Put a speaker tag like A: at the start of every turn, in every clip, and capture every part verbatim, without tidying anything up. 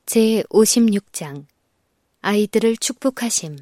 A: 제오십육 장 아이들을 축복하심.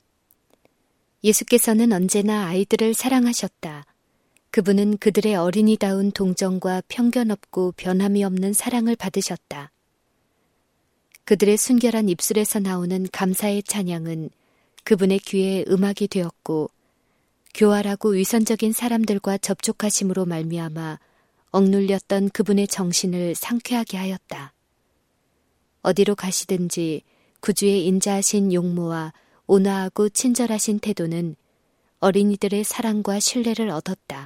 A: 예수께서는 언제나 아이들을 사랑하셨다. 그분은 그들의 어린이다운 동정과 편견 없고 변함이 없는 사랑을 받으셨다. 그들의 순결한 입술에서 나오는 감사의 찬양은 그분의 귀에 음악이 되었고, 교활하고 위선적인 사람들과 접촉하심으로 말미암아 억눌렸던 그분의 정신을 상쾌하게 하였다. 어디로 가시든지 구주의 인자하신 용모와 온화하고 친절하신 태도는 어린이들의 사랑과 신뢰를 얻었다.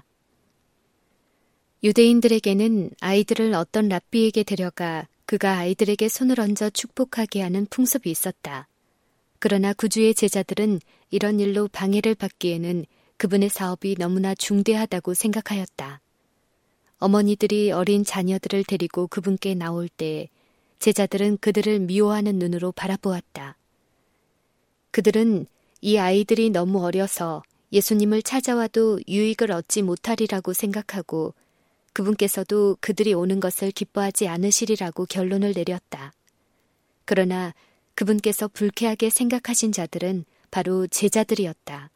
A: 유대인들에게는 아이들을 어떤 랍비에게 데려가 그가 아이들에게 손을 얹어 축복하게 하는 풍습이 있었다. 그러나 구주의 제자들은 이런 일로 방해를 받기에는 그분의 사업이 너무나 중대하다고 생각하였다. 어머니들이 어린 자녀들을 데리고 그분께 나올 때 제자들은 그들을 미워하는 눈으로 바라보았다. 그들은 이 아이들이 너무 어려서 예수님을 찾아와도 유익을 얻지 못하리라고 생각하고 그분께서도 그들이 오는 것을 기뻐하지 않으시리라고 결론을 내렸다. 그러나 그분께서 불쾌하게 생각하신 자들은 바로 제자들이었다.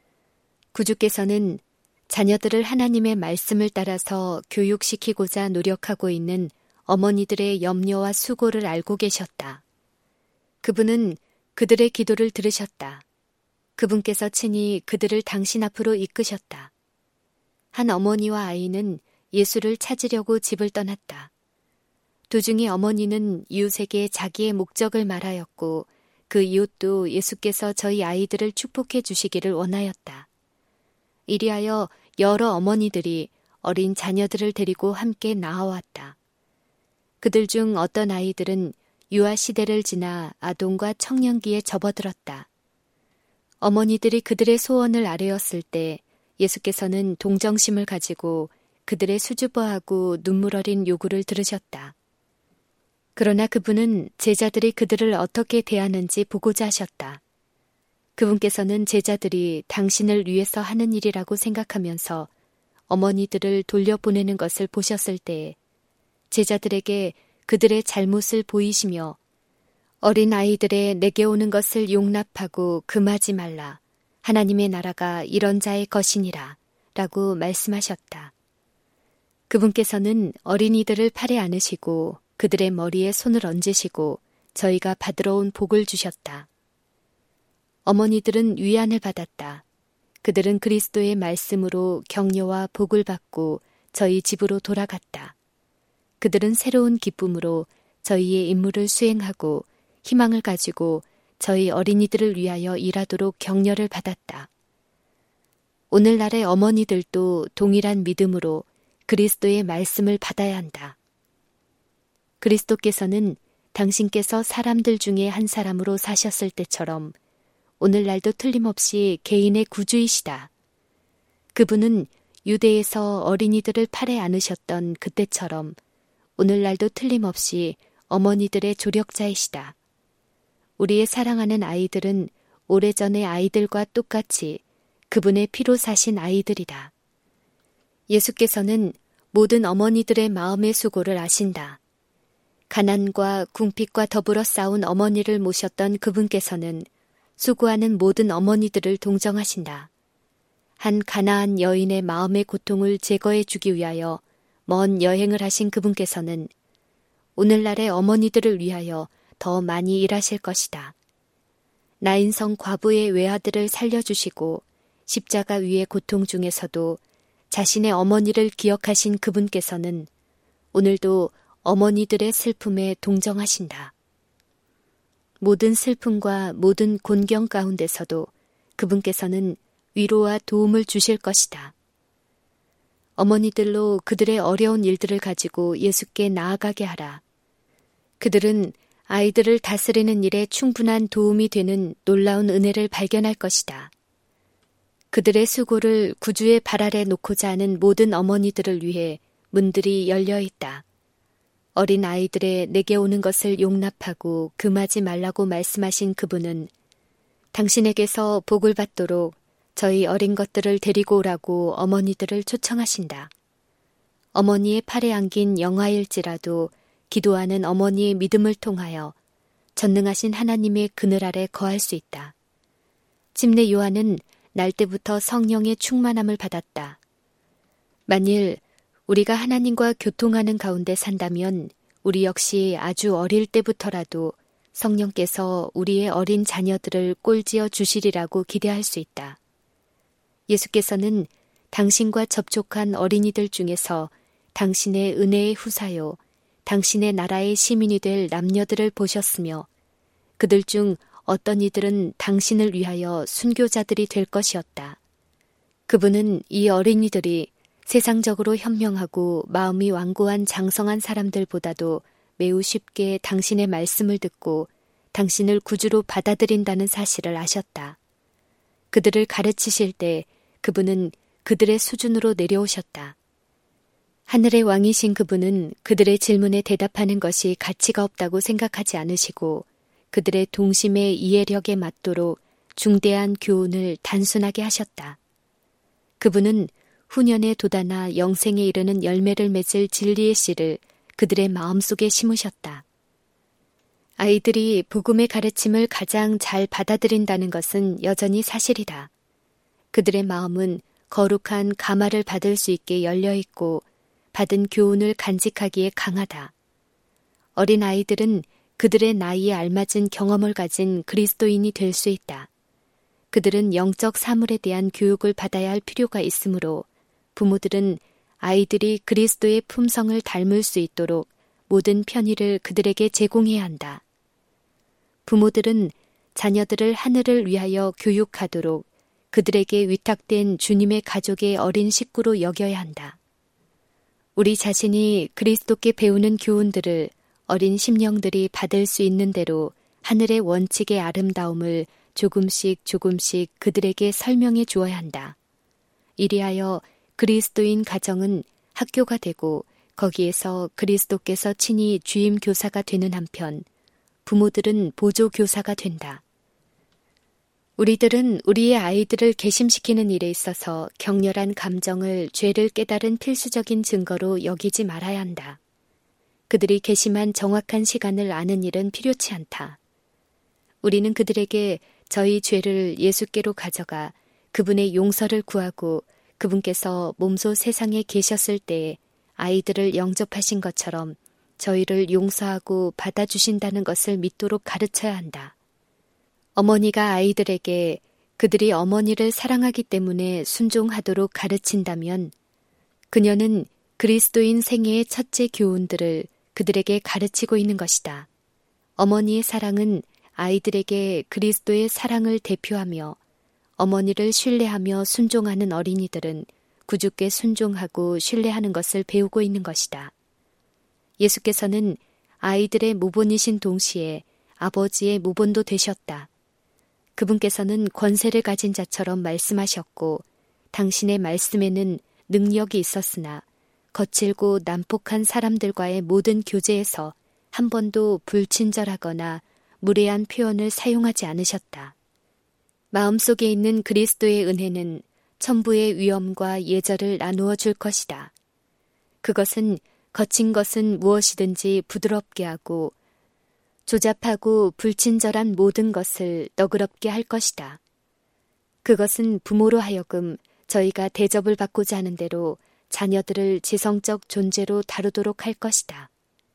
A: 구주께서는 자녀들을 하나님의 말씀을 따라서 교육시키고자 노력하고 있는 어머니들의 염려와 수고를 알고 계셨다. 그분은 그들의 기도를 들으셨다. 그분께서 친히 그들을 당신 앞으로 이끄셨다. 한 어머니와 아이는 예수를 찾으려고 집을 떠났다. 도중에 어머니는 이웃에게 자기의 목적을 말하였고 그 이웃도 예수께서 저희 아이들을 축복해 주시기를 원하였다. 이리하여 여러 어머니들이 어린 자녀들을 데리고 함께 나아왔다. 그들 중 어떤 아이들은 유아 시대를 지나 아동과 청년기에 접어들었다. 어머니들이 그들의 소원을 아뢰었을 때 예수께서는 동정심을 가지고 그들의 수줍어하고 눈물 어린 요구를 들으셨다. 그러나 그분은 제자들이 그들을 어떻게 대하는지 보고자 하셨다. 그분께서는 제자들이 당신을 위해서 하는 일이라고 생각하면서 어머니들을 돌려보내는 것을 보셨을 때 제자들에게 그들의 잘못을 보이시며 어린 아이들의 내게 오는 것을 용납하고 금하지 말라. 하나님의 나라가 이런 자의 것이니라 라고 말씀하셨다. 그분께서는 어린이들을 팔에 안으시고 그들의 머리에 손을 얹으시고 저희가 받으러 온 복을 주셨다. 어머니들은 위안을 받았다. 그들은 그리스도의 말씀으로 격려와 복을 받고 저희 집으로 돌아갔다. 그들은 새로운 기쁨으로 저희의 임무를 수행하고 희망을 가지고 저희 어린이들을 위하여 일하도록 격려를 받았다. 오늘날의 어머니들도 동일한 믿음으로 그리스도의 말씀을 받아야 한다. 그리스도께서는 당신께서 사람들 중에 한 사람으로 사셨을 때처럼 오늘날도 틀림없이 개인의 구주이시다. 그분은 유대에서 어린이들을 팔에 안으셨던 그때처럼 오늘날도 틀림없이 어머니들의 조력자이시다. 우리의 사랑하는 아이들은 오래전의 아이들과 똑같이 그분의 피로 사신 아이들이다. 예수께서는 모든 어머니들의 마음의 수고를 아신다. 가난과 궁핍과 더불어 싸운 어머니를 모셨던 그분께서는 수고하는 모든 어머니들을 동정하신다. 한 가나안 여인의 마음의 고통을 제거해 주기 위하여 먼 여행을 하신 그분께서는 오늘날의 어머니들을 위하여 더 많이 일하실 것이다. 나인성 과부의 외아들을 살려주시고 십자가 위의 고통 중에서도 자신의 어머니를 기억하신 그분께서는 오늘도 어머니들의 슬픔에 동정하신다. 모든 슬픔과 모든 곤경 가운데서도 그분께서는 위로와 도움을 주실 것이다. 어머니들로 그들의 어려운 일들을 가지고 예수께 나아가게 하라. 그들은 아이들을 다스리는 일에 충분한 도움이 되는 놀라운 은혜를 발견할 것이다. 그들의 수고를 구주의 발 아래 놓고자 하는 모든 어머니들을 위해 문들이 열려 있다. 어린 아이들의 내게 오는 것을 용납하고 금하지 말라고 말씀하신 그분은 당신에게서 복을 받도록 저희 어린 것들을 데리고 오라고 어머니들을 초청하신다. 어머니의 팔에 안긴 영아일지라도 기도하는 어머니의 믿음을 통하여 전능하신 하나님의 그늘 아래 거할 수 있다. 침례 요한은 날 때부터 성령의 충만함을 받았다. 만일 우리가 하나님과 교통하는 가운데 산다면 우리 역시 아주 어릴 때부터라도 성령께서 우리의 어린 자녀들을 꼴지어 주시리라고 기대할 수 있다. 예수께서는 당신과 접촉한 어린이들 중에서 당신의 은혜의 후사요, 당신의 나라의 시민이 될 남녀들을 보셨으며 그들 중 어떤 이들은 당신을 위하여 순교자들이 될 것이었다. 그분은 이 어린이들이 세상적으로 현명하고 마음이 완고한 장성한 사람들보다도 매우 쉽게 당신의 말씀을 듣고 당신을 구주로 받아들인다는 사실을 아셨다. 그들을 가르치실 때 그분은 그들의 수준으로 내려오셨다. 하늘의 왕이신 그분은 그들의 질문에 대답하는 것이 가치가 없다고 생각하지 않으시고 그들의 동심의 이해력에 맞도록 중대한 교훈을 단순하게 하셨다. 그분은 후년에 돋아나 영생에 이르는 열매를 맺을 진리의 씨를 그들의 마음속에 심으셨다. 아이들이 복음의 가르침을 가장 잘 받아들인다는 것은 여전히 사실이다. 그들의 마음은 거룩한 감화를 받을 수 있게 열려있고 받은 교훈을 간직하기에 강하다. 어린 아이들은 그들의 나이에 알맞은 경험을 가진 그리스도인이 될 수 있다. 그들은 영적 사물에 대한 교육을 받아야 할 필요가 있으므로 부모들은 아이들이 그리스도의 품성을 닮을 수 있도록 모든 편의를 그들에게 제공해야 한다. 부모들은 자녀들을 하늘을 위하여 교육하도록 그들에게 위탁된 주님의 가족의 어린 식구로 여겨야 한다. 우리 자신이 그리스도께 배우는 교훈들을 어린 심령들이 받을 수 있는 대로 하늘의 원칙의 아름다움을 조금씩 조금씩 그들에게 설명해 주어야 한다. 이리하여 그리스도인 가정은 학교가 되고 거기에서 그리스도께서 친히 주임 교사가 되는 한편 부모들은 보조 교사가 된다. 우리들은 우리의 아이들을 개심시키는 일에 있어서 격렬한 감정을 죄를 깨달은 필수적인 증거로 여기지 말아야 한다. 그들이 개심한 정확한 시간을 아는 일은 필요치 않다. 우리는 그들에게 저희 죄를 예수께로 가져가 그분의 용서를 구하고 그분께서 몸소 세상에 계셨을 때에 아이들을 영접하신 것처럼 저희를 용서하고 받아주신다는 것을 믿도록 가르쳐야 한다. 어머니가 아이들에게 그들이 어머니를 사랑하기 때문에 순종하도록 가르친다면 그녀는 그리스도인 생애의 첫째 교훈들을 그들에게 가르치고 있는 것이다. 어머니의 사랑은 아이들에게 그리스도의 사랑을 대표하며 어머니를 신뢰하며 순종하는 어린이들은 구주께 순종하고 신뢰하는 것을 배우고 있는 것이다. 예수께서는 아이들의 모본이신 동시에 아버지의 모본도 되셨다. 그분께서는 권세를 가진 자처럼 말씀하셨고 당신의 말씀에는 능력이 있었으나 거칠고 난폭한 사람들과의 모든 교제에서 한 번도 불친절하거나 무례한 표현을 사용하지 않으셨다. 마음속에 있는 그리스도의 은혜는 천부의 위엄과 예절을 나누어 줄 것이다. 그것은 거친 것은 무엇이든지 부드럽게 하고 조잡하고 불친절한 모든 것을 너그럽게 할 것이다. 그것은 부모로 하여금 저희가 대접을 받고자 하는 대로 자녀들을 지성적 존재로 다루도록 할 것이다.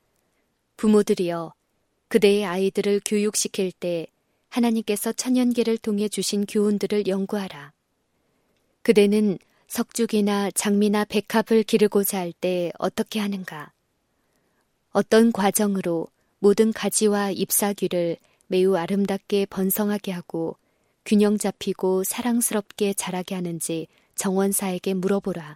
A: 부모들이여, 그대의 아이들을 교육시킬 때 하나님께서 천연계를 통해 주신 교훈들을 연구하라. 그대는 석죽이나 장미나 백합을 기르고자 할 때 어떻게 하는가? 어떤 과정으로 모든 가지와 잎사귀를 매우 아름답게 번성하게 하고 균형 잡히고 사랑스럽게 자라게 하는지 정원사에게 물어보라.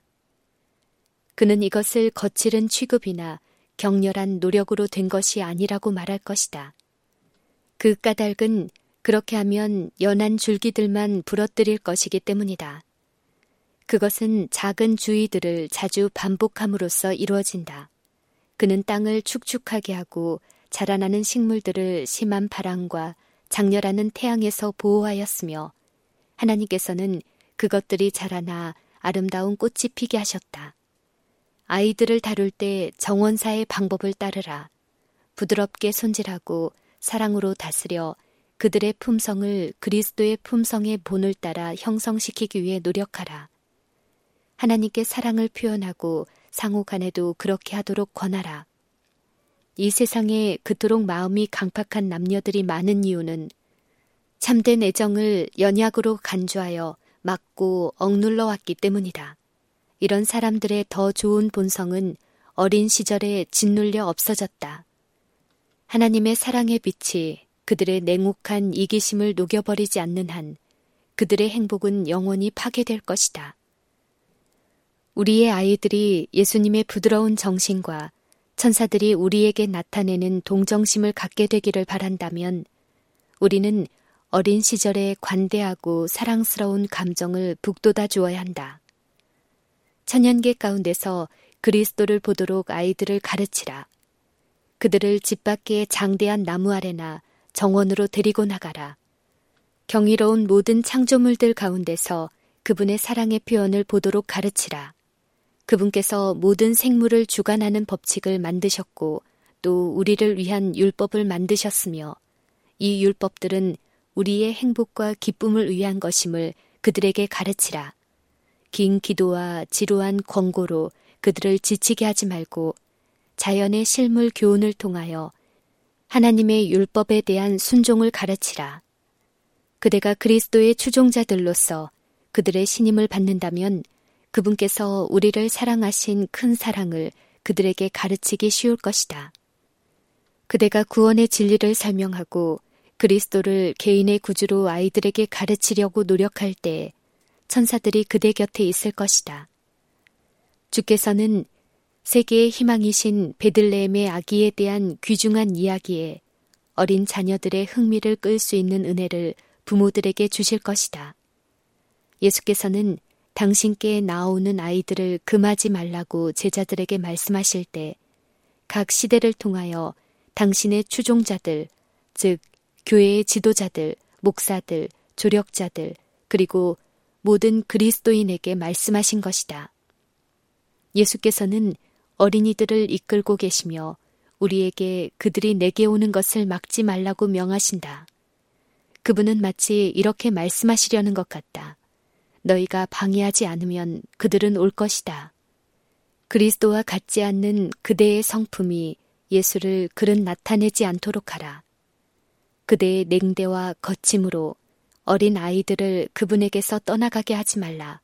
A: 그는 이것을 거칠은 취급이나 격렬한 노력으로 된 것이 아니라고 말할 것이다. 그 까닭은 그렇게 하면 연한 줄기들만 부러뜨릴 것이기 때문이다. 그것은 작은 주의들을 자주 반복함으로써 이루어진다. 그는 땅을 축축하게 하고 자라나는 식물들을 심한 바람과 장렬하는 태양에서 보호하였으며 하나님께서는 그것들이 자라나 아름다운 꽃이 피게 하셨다. 아이들을 다룰 때 정원사의 방법을 따르라. 부드럽게 손질하고 사랑으로 다스려 그들의 품성을 그리스도의 품성의 본을 따라 형성시키기 위해 노력하라. 하나님께 사랑을 표현하고 상호 간에도 그렇게 하도록 권하라. 이 세상에 그토록 마음이 강팍한 남녀들이 많은 이유는 참된 애정을 연약으로 간주하여 막고 억눌러 왔기 때문이다. 이런 사람들의 더 좋은 본성은 어린 시절에 짓눌려 없어졌다. 하나님의 사랑의 빛이 그들의 냉혹한 이기심을 녹여버리지 않는 한 그들의 행복은 영원히 파괴될 것이다. 우리의 아이들이 예수님의 부드러운 정신과 천사들이 우리에게 나타내는 동정심을 갖게 되기를 바란다면 우리는 어린 시절에 관대하고 사랑스러운 감정을 북돋아 주어야 한다. 천연계 가운데서 그리스도를 보도록 아이들을 가르치라. 그들을 집 밖의 장대한 나무 아래나 정원으로 데리고 나가라. 경이로운 모든 창조물들 가운데서 그분의 사랑의 표현을 보도록 가르치라. 그분께서 모든 생물을 주관하는 법칙을 만드셨고 또 우리를 위한 율법을 만드셨으며 이 율법들은 우리의 행복과 기쁨을 위한 것임을 그들에게 가르치라. 긴 기도와 지루한 권고로 그들을 지치게 하지 말고 자연의 실물 교훈을 통하여 하나님의 율법에 대한 순종을 가르치라. 그대가 그리스도의 추종자들로서 그들의 신임을 받는다면 그분께서 우리를 사랑하신 큰 사랑을 그들에게 가르치기 쉬울 것이다. 그대가 구원의 진리를 설명하고 그리스도를 개인의 구주로 아이들에게 가르치려고 노력할 때 천사들이 그대 곁에 있을 것이다. 주께서는 세계의 희망이신 베들레헴의 아기에 대한 귀중한 이야기에 어린 자녀들의 흥미를 끌 수 있는 은혜를 부모들에게 주실 것이다. 예수께서는 당신께 나오는 아이들을 금하지 말라고 제자들에게 말씀하실 때 각 시대를 통하여 당신의 추종자들, 즉 교회의 지도자들, 목사들, 조력자들, 그리고 모든 그리스도인에게 말씀하신 것이다. 예수께서는 어린이들을 이끌고 계시며 우리에게 그들이 내게 오는 것을 막지 말라고 명하신다. 그분은 마치 이렇게 말씀하시려는 것 같다. 너희가 방해하지 않으면 그들은 올 것이다. 그리스도와 같지 않는 그대의 성품이 예수를 그른 나타내지 않도록 하라. 그대의 냉대와 거침으로 어린 아이들을 그분에게서 떠나가게 하지 말라.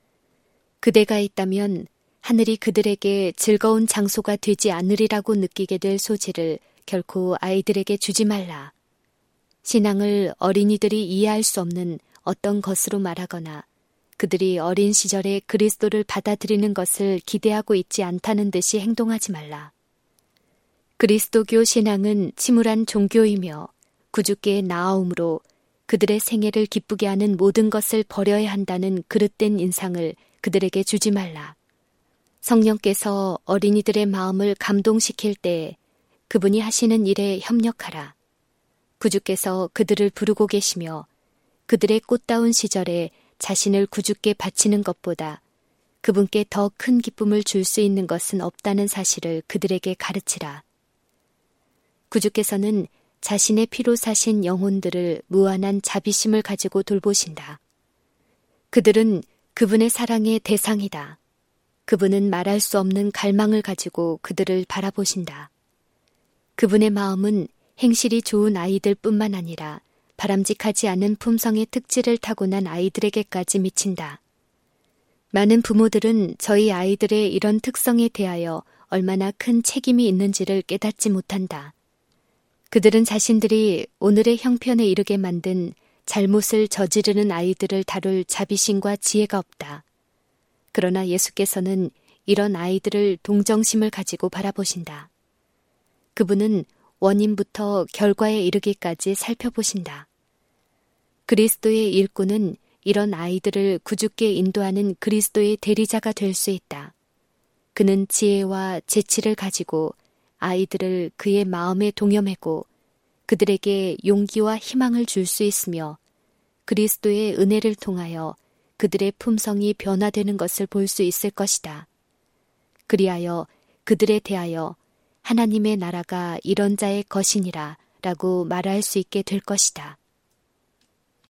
A: 그대가 있다면 하늘이 그들에게 즐거운 장소가 되지 않으리라고 느끼게 될 소지를 결코 아이들에게 주지 말라. 신앙을 어린이들이 이해할 수 없는 어떤 것으로 말하거나 그들이 어린 시절에 그리스도를 받아들이는 것을 기대하고 있지 않다는 듯이 행동하지 말라. 그리스도교 신앙은 침울한 종교이며 구주께의 나아옴으로 그들의 생애를 기쁘게 하는 모든 것을 버려야 한다는 그릇된 인상을 그들에게 주지 말라. 성령께서 어린이들의 마음을 감동시킬 때에 그분이 하시는 일에 협력하라. 구주께서 그들을 부르고 계시며 그들의 꽃다운 시절에 자신을 구주께 바치는 것보다 그분께 더 큰 기쁨을 줄 수 있는 것은 없다는 사실을 그들에게 가르치라. 구주께서는 자신의 피로 사신 영혼들을 무한한 자비심을 가지고 돌보신다. 그들은 그분의 사랑의 대상이다. 그분은 말할 수 없는 갈망을 가지고 그들을 바라보신다. 그분의 마음은 행실이 좋은 아이들 뿐만 아니라 바람직하지 않은 품성의 특질을 타고난 아이들에게까지 미친다. 많은 부모들은 저희 아이들의 이런 특성에 대하여 얼마나 큰 책임이 있는지를 깨닫지 못한다. 그들은 자신들이 오늘의 형편에 이르게 만든 잘못을 저지르는 아이들을 다룰 자비심과 지혜가 없다. 그러나 예수께서는 이런 아이들을 동정심을 가지고 바라보신다. 그분은 원인부터 결과에 이르기까지 살펴보신다. 그리스도의 일꾼은 이런 아이들을 구주께 인도하는 그리스도의 대리자가 될 수 있다. 그는 지혜와 재치를 가지고 아이들을 그의 마음에 동여매고 그들에게 용기와 희망을 줄 수 있으며 그리스도의 은혜를 통하여 그들의 품성이 변화되는 것을 볼 수 있을 것이다. 그리하여 그들에 대하여 하나님의 나라가 이런 자의 것이니라 라고 말할 수 있게 될 것이다.